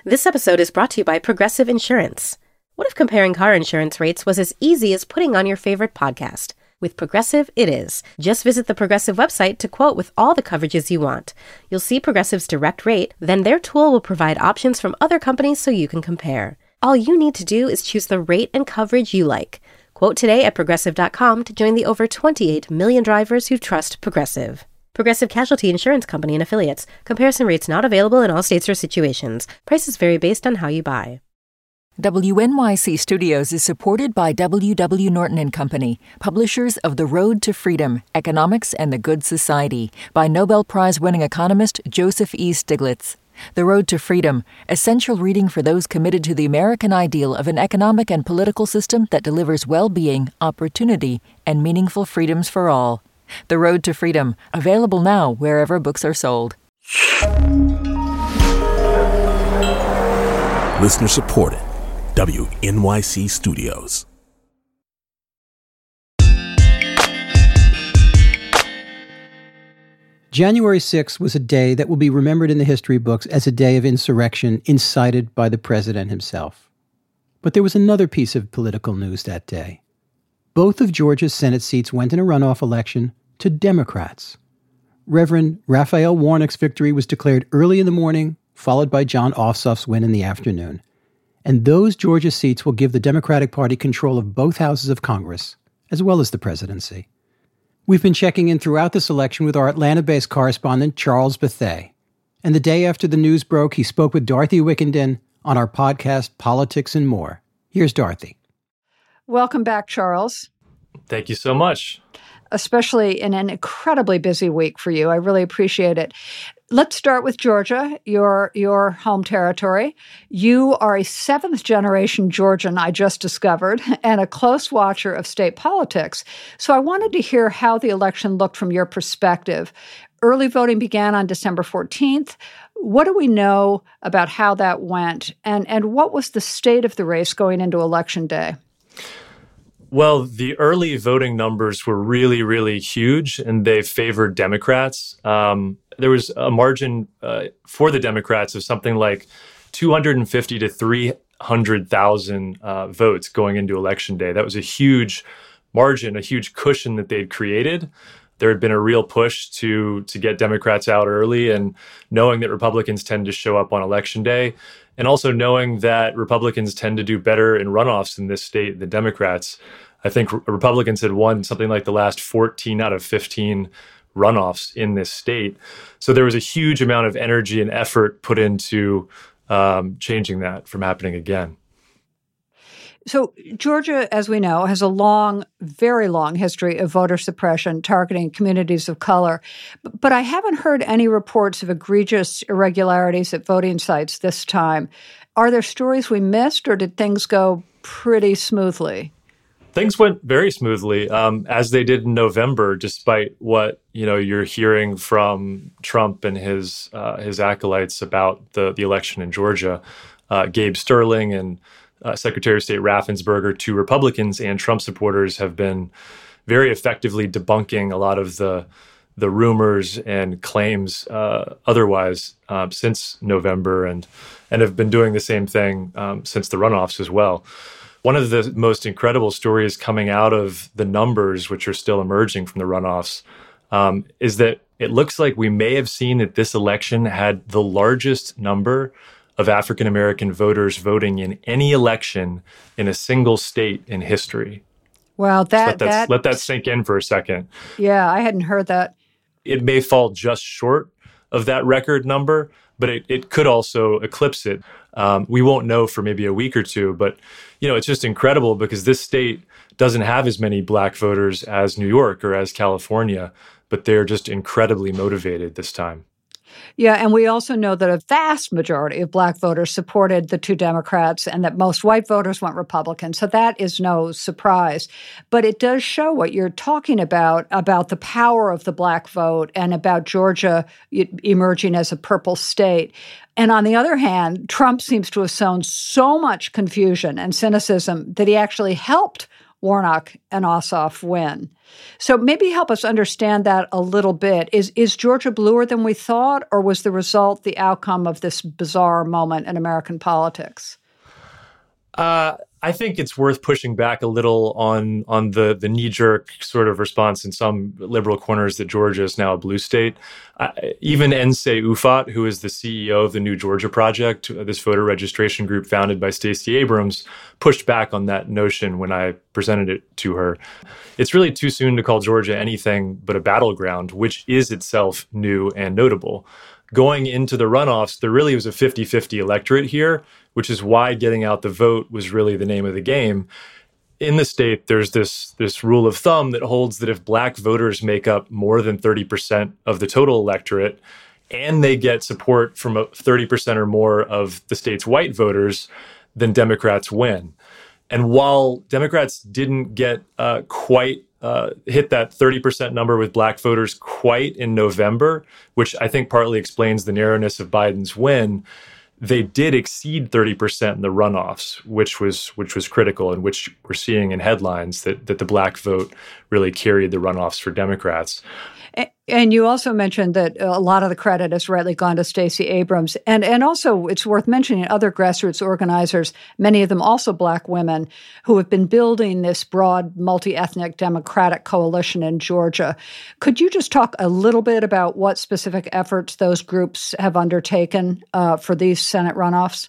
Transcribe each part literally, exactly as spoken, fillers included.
This episode is brought to you by Progressive Insurance. What if comparing car insurance rates was as easy as putting on your favorite podcast? With Progressive, it is. Just visit the Progressive website to quote with all the coverages you want. You'll see Progressive's direct rate, then their tool will provide options from other companies so you can compare. All you need to do is choose the rate and coverage you like. Quote today at Progressive dot com to join the over twenty-eight million drivers who trust Progressive. Progressive Casualty Insurance Company and Affiliates. Comparison rates not available in all states or situations. Prices vary based on how you buy. W N Y C Studios is supported by W W Norton and Company, publishers of The Road to Freedom, Economics and the Good Society, by Nobel Prize-winning economist Joseph E. Stiglitz. The Road to Freedom, essential reading for those committed to the American ideal of an economic and political system that delivers well-being, opportunity, and meaningful freedoms for all. The Road to Freedom, available now wherever books are sold. Listener supported. W N Y C Studios. January sixth was a day that will be remembered in the history books as a day of insurrection incited by the president himself. But there was another piece of political news that day. Both of Georgia's Senate seats went in a runoff election to Democrats. Reverend Raphael Warnock's victory was declared early in the morning, followed by John Ossoff's win in the afternoon. And those Georgia seats will give the Democratic Party control of both houses of Congress, as well as the presidency. We've been checking in throughout this election with our Atlanta-based correspondent, Charles Bethea. And the day after the news broke, he spoke with Dorothy Wickenden on our podcast, Politics and More. Here's Dorothy. Welcome back, Charles. Thank you so much. Especially in an incredibly busy week for you. I really appreciate it. Let's start with Georgia, your your home territory. You are a seventh-generation Georgian, I just discovered, and a close watcher of state politics. So I wanted to hear how the election looked from your perspective. Early voting began on December fourteenth. What do we know about how that went, and, and what was the state of the race going into Election Day? Well, the early voting numbers were really, really huge, and they favored Democrats. Um, there was a margin uh, for the Democrats of something like two hundred fifty to three hundred thousand uh, votes going into Election Day. That was a huge margin, a huge cushion that they'd created. There had been a real push to to get Democrats out early, and knowing that Republicans tend to show up on Election Day, and also knowing that Republicans tend to do better in runoffs in this state than Democrats. I think Republicans had won something like the last fourteen out of fifteen runoffs in this state. So there was a huge amount of energy and effort put into um, changing that from happening again. So Georgia, as we know, has a long, very long history of voter suppression targeting communities of color. But I haven't heard any reports of egregious irregularities at voting sites this time. Are there stories we missed, or did things go pretty smoothly? Things went very smoothly, um, as they did in November, despite what you know you're hearing from Trump and his uh, his acolytes about the the election in Georgia. Uh, Gabe Sterling and uh, Secretary of State Raffensperger, two Republicans and Trump supporters, have been very effectively debunking a lot of the the rumors and claims uh, otherwise uh, since November, and and have been doing the same thing um, since the runoffs as well. One of the most incredible stories coming out of the numbers, which are still emerging from the runoffs, um, is that it looks like we may have seen that this election had the largest number of African-American voters voting in any election in a single state in history. Wow, that, let that, that let that sink in for a second. Yeah, I hadn't heard that. It may fall just short of that record number, but it, it could also eclipse it. Um, we won't know for maybe a week or two, but you know, it's just incredible because this state doesn't have as many black voters as New York or as California, but they're just incredibly motivated this time. Yeah, and we also know that a vast majority of black voters supported the two Democrats and that most white voters went Republican. So that is no surprise. But it does show what you're talking about, about the power of the black vote and about Georgia emerging as a purple state. And on the other hand, Trump seems to have sown so much confusion and cynicism that he actually helped Warnock and Ossoff win. So maybe help us understand that a little bit. Is is Georgia bluer than we thought, or was the result the outcome of this bizarre moment in American politics? Uh, I think it's worth pushing back a little on on the the knee-jerk sort of response in some liberal corners that Georgia is now a blue state. Uh, even Nsé Ufot, who is the C E O of the New Georgia Project, this voter registration group founded by Stacey Abrams, pushed back on that notion when I presented it to her. It's really too soon to call Georgia anything but a battleground, which is itself new and notable. Going into the runoffs, there really was a fifty-fifty electorate here, which is why getting out the vote was really the name of the game. In the state, there's this, this rule of thumb that holds that if Black voters make up more than thirty percent of the total electorate, and they get support from thirty percent or more of the state's white voters, then Democrats win. And while Democrats didn't get uh, quite Uh, hit that thirty percent number with Black voters quite in November, which I think partly explains the narrowness of Biden's win, they did exceed thirty percent in the runoffs, which was which was critical, and which we're seeing in headlines that that the Black vote really carried the runoffs for Democrats. And you also mentioned that a lot of the credit has rightly gone to Stacey Abrams. And and also it's worth mentioning other grassroots organizers, many of them also Black women, who have been building this broad multi-ethnic Democratic coalition in Georgia. Could you just talk a little bit about what specific efforts those groups have undertaken uh, for these Senate runoffs?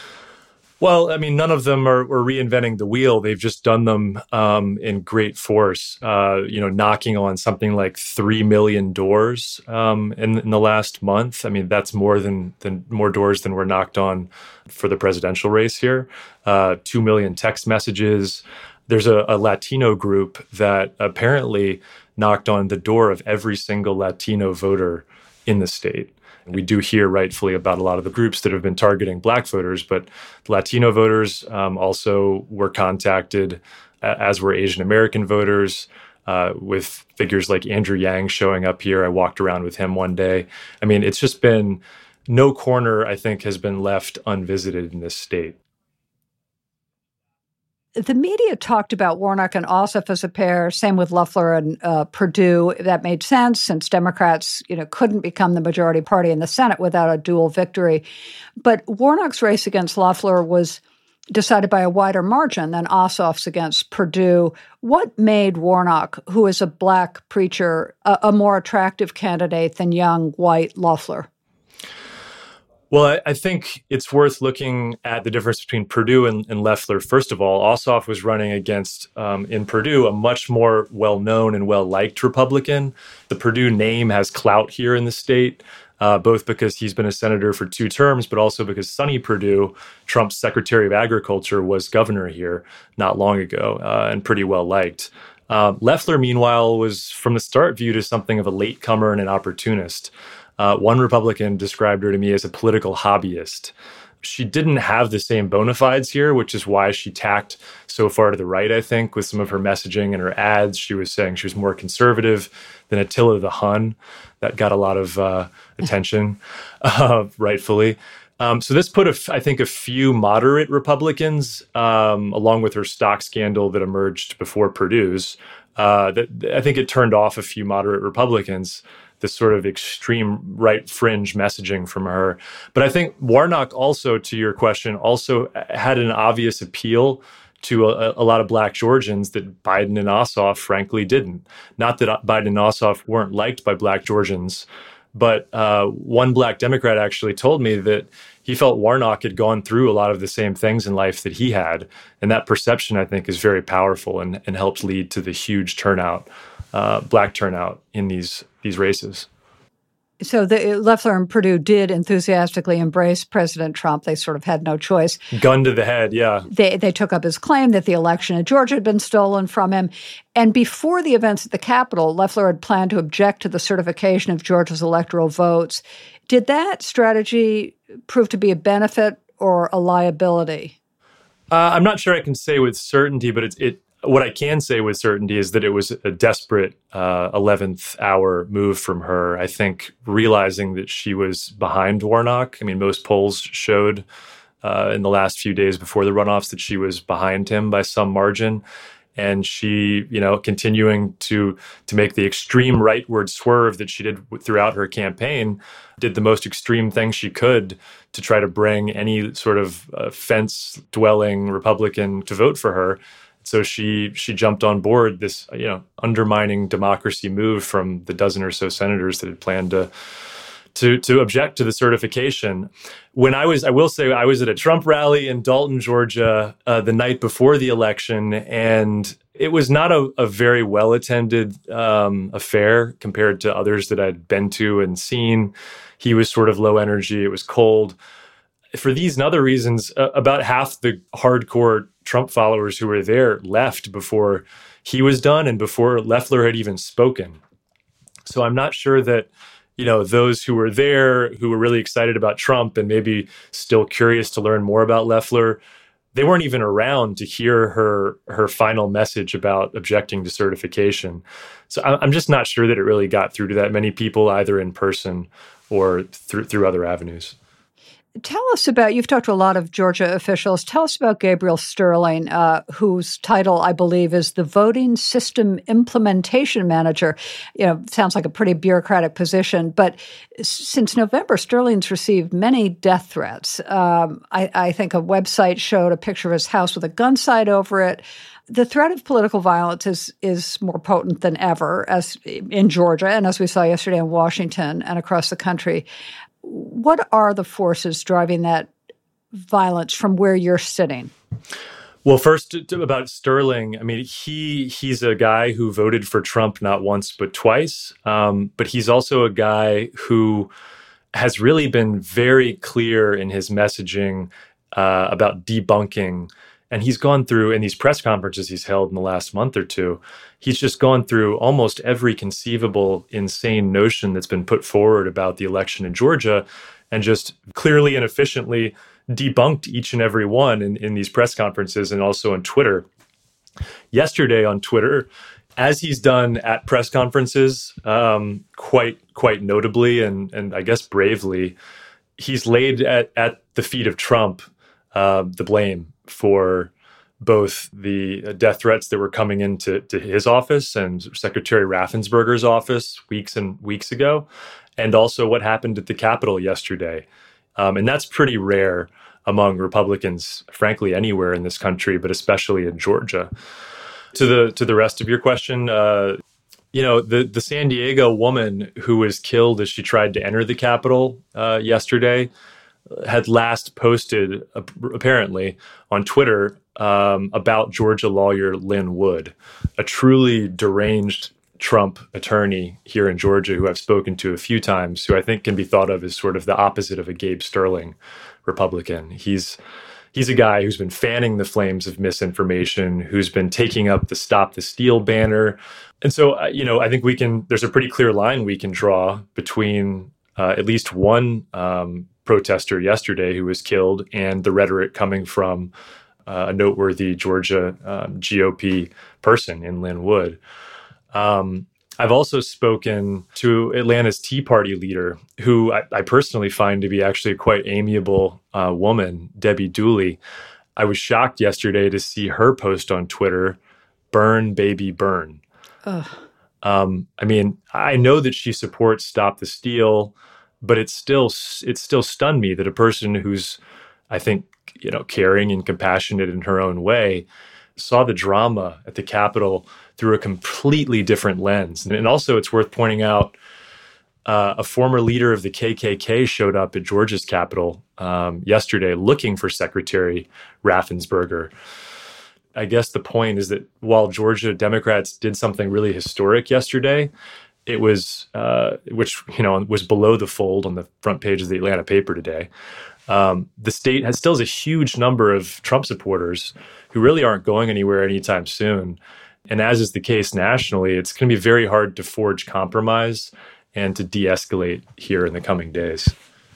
Well, I mean, none of them are, are reinventing the wheel. They've just done them um, in great force, uh, you know, knocking on something like three million doors um, in, in the last month. I mean, that's more than, than more doors than were knocked on for the presidential race here. Uh, two million text messages. There's a, a Latino group that apparently knocked on the door of every single Latino voter in the state. We do hear rightfully about a lot of the groups that have been targeting Black voters, but Latino voters um, also were contacted, as were Asian American voters, uh, with figures like Andrew Yang showing up here. I walked around with him one day. I mean, it's just been, no corner, I think, has been left unvisited in this state. The media talked about Warnock and Ossoff as a pair, same with Loeffler and uh, Perdue. That made sense since Democrats, you know, couldn't become the majority party in the Senate without a dual victory. But Warnock's race against Loeffler was decided by a wider margin than Ossoff's against Perdue. What made Warnock, who is a Black preacher, a, a more attractive candidate than young, white Loeffler? Well, I, I think it's worth looking at the difference between Perdue and, and Loeffler. First of all, Ossoff was running against, um, in Perdue, a much more well-known and well-liked Republican. The Perdue name has clout here in the state, uh, both because he's been a senator for two terms, but also because Sonny Perdue, Trump's Secretary of Agriculture, was governor here not long ago uh, and pretty well-liked. Uh, Loeffler, meanwhile, was from the start viewed as something of a latecomer and an opportunist. Uh, one Republican described her to me as a political hobbyist. She didn't have the same bona fides here, which is why she tacked so far to the right, I think, with some of her messaging and her ads. She was saying she was more conservative than Attila the Hun. That got a lot of uh, attention, uh, rightfully. Um, so this put, a, I think, a few moderate Republicans, um, along with her stock scandal that emerged before Perdue's, uh, that I think it turned off a few moderate Republicans, this sort of extreme right fringe messaging from her. But I think Warnock also, to your question, also had an obvious appeal to a, a lot of Black Georgians that Biden and Ossoff, frankly, didn't. Not that Biden and Ossoff weren't liked by Black Georgians, but uh, one Black Democrat actually told me that he felt Warnock had gone through a lot of the same things in life that he had. And that perception, I think, is very powerful and, and helps lead to the huge turnout, uh, Black turnout in these these races. So the, Loeffler and Perdue did enthusiastically embrace President Trump. They sort of had no choice. Gun to the head, yeah. They they took up his claim that the election in Georgia had been stolen from him. And before the events at the Capitol, Loeffler had planned to object to the certification of Georgia's electoral votes. Did that strategy prove to be a benefit or a liability? Uh, I'm not sure I can say with certainty, but it's, it what I can say with certainty is that it was a desperate uh, eleventh hour move from her. I think realizing that she was behind Warnock. I mean, most polls showed uh, in the last few days before the runoffs that she was behind him by some margin. And she, you know, continuing to to make the extreme rightward swerve that she did throughout her campaign, did the most extreme thing she could to try to bring any sort of uh, fence-dwelling Republican to vote for her. So she she jumped on board this, you know, undermining democracy move from the dozen or so senators that had planned to to to object to the certification. When I was, I will say, I was at a Trump rally in Dalton, Georgia, uh, the night before the election, and it was not a, a very well-attended um, affair compared to others that I'd been to and seen. He was sort of low energy. It was cold. For these and other reasons, uh, about half the hardcore Trump followers who were there left before he was done and before Loeffler had even spoken. So I'm not sure that, you know, those who were there, who were really excited about Trump and maybe still curious to learn more about Loeffler, they weren't even around to hear her her final message about objecting to certification. So I'm just not sure that it really got through to that many people, either in person or through through other avenues. Tell us about, you've talked to a lot of Georgia officials. Tell us about Gabriel Sterling, uh, whose title, I believe, is the Voting System Implementation Manager. You know, sounds like a pretty bureaucratic position. But since November, Sterling's received many death threats. Um, I, I think a website showed a picture of his house with a gun sight over it. The threat of political violence is is more potent than ever, as in Georgia, and as we saw yesterday in Washington and across the country. What are the forces driving that violence from where you're sitting? Well, first to, about Sterling, I mean, he he's a guy who voted for Trump not once but twice, um, but he's also a guy who has really been very clear in his messaging uh, about debunking. And he's gone through, in these press conferences he's held in the last month or two, he's just gone through almost every conceivable insane notion that's been put forward about the election in Georgia and just clearly and efficiently debunked each and every one in, in these press conferences and also on Twitter. Yesterday on Twitter, as he's done at press conferences, um, quite quite notably and, and I guess bravely, he's laid at, at the feet of Trump uh, the blame for both the death threats that were coming into to his office and Secretary Raffensperger's office weeks and weeks ago, and also what happened at the Capitol yesterday. Um, and that's pretty rare among Republicans, frankly, anywhere in this country, but especially in Georgia. To the to the rest of your question, uh, you know, the, the San Diego woman who was killed as she tried to enter the Capitol uh, yesterday had last posted, uh, apparently, on Twitter um, about Georgia lawyer Lin Wood, a truly deranged Trump attorney here in Georgia who I've spoken to a few times, who I think can be thought of as sort of the opposite of a Gabe Sterling Republican. He's he's a guy who's been fanning the flames of misinformation, who's been taking up the Stop the Steal banner. And so, uh, you know, I think we can, there's a pretty clear line we can draw between uh, at least one um, protester yesterday who was killed and the rhetoric coming from uh, a noteworthy Georgia um, G O P person in Lin Wood. Um, I've also spoken to Atlanta's Tea Party leader, who I, I personally find to be actually a quite amiable uh, woman, Debbie Dooley. I was shocked yesterday to see her post on Twitter, "Burn, baby, burn." Um, I mean, I know that she supports Stop the Steal, but it's still it still stunned me that a person who's, I think, you know, caring and compassionate in her own way, saw the drama at the Capitol through a completely different lens. And also, it's worth pointing out, uh, a former leader of the K K K showed up at Georgia's Capitol um, yesterday looking for Secretary Raffensperger. I guess the point is that while Georgia Democrats did something really historic yesterday, it was, uh, which, you know, was below the fold on the front page of the Atlanta paper today. Um, the state has still has a huge number of Trump supporters who really aren't going anywhere anytime soon. And as is the case nationally, it's going to be very hard to forge compromise and to de-escalate here in the coming days.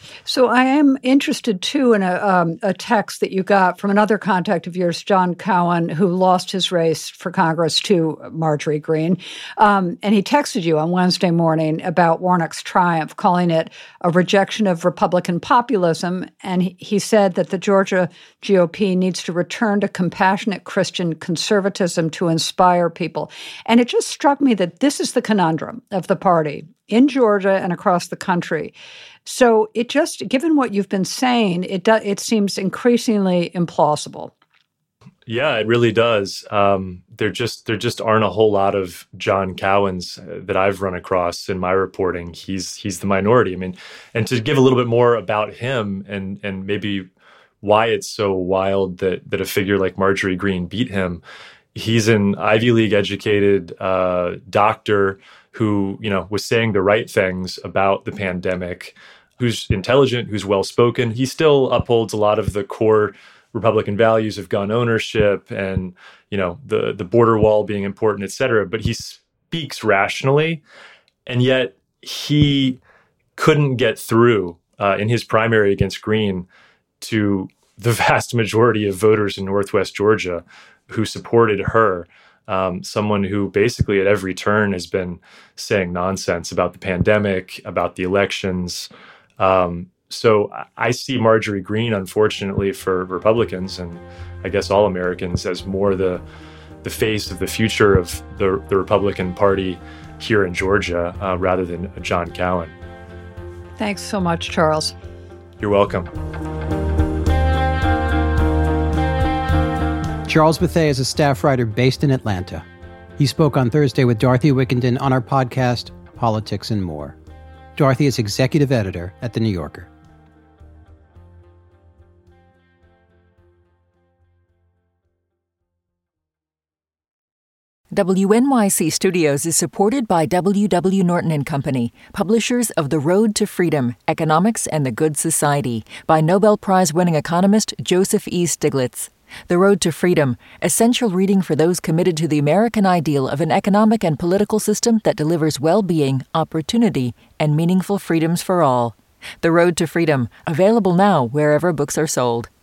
So I am interested, too, in a, um, a text that you got from another contact of yours, John Cowan, who lost his race for Congress to Marjorie Greene. Um, and he texted you on Wednesday morning about Warnock's triumph, calling it a rejection of Republican populism. And he, he said that the Georgia G O P needs to return to compassionate Christian conservatism to inspire people. And it just struck me that this is the conundrum of the party in Georgia and across the country. So it just, given what you've been saying, it do, it seems increasingly implausible. Yeah, it really does. Um, there just there just aren't a whole lot of John Cowans that I've run across in my reporting. He's he's the minority. I mean, and to give a little bit more about him and and maybe why it's so wild that that a figure like Marjorie Greene beat him. He's an Ivy League educated uh, doctor who, you know, was saying the right things about the pandemic, who's intelligent, who's well-spoken. He still upholds a lot of the core Republican values of gun ownership and, you know, the, the border wall being important, et cetera. But he speaks rationally, and yet he couldn't get through uh, in his primary against Greene to the vast majority of voters in Northwest Georgia who supported her. Um, someone who basically at every turn has been saying nonsense about the pandemic, about the elections. Um, so I see Marjorie Greene, unfortunately for Republicans and I guess all Americans, as more the the face of the future of the, the Republican Party here in Georgia, uh, rather than John Cowan. Thanks so much, Charles. You're welcome. Charles Bethea is a staff writer based in Atlanta. He spoke on Thursday with Dorothy Wickenden on our podcast, Politics and More. Dorothy is executive editor at The New Yorker. W N Y C Studios is supported by W W. Norton and Company, publishers of The Road to Freedom, Economics and the Good Society, by Nobel Prize-winning economist Joseph E. Stiglitz. The Road to Freedom, essential reading for those committed to the American ideal of an economic and political system that delivers well-being, opportunity, and meaningful freedoms for all. The Road to Freedom, available now wherever books are sold.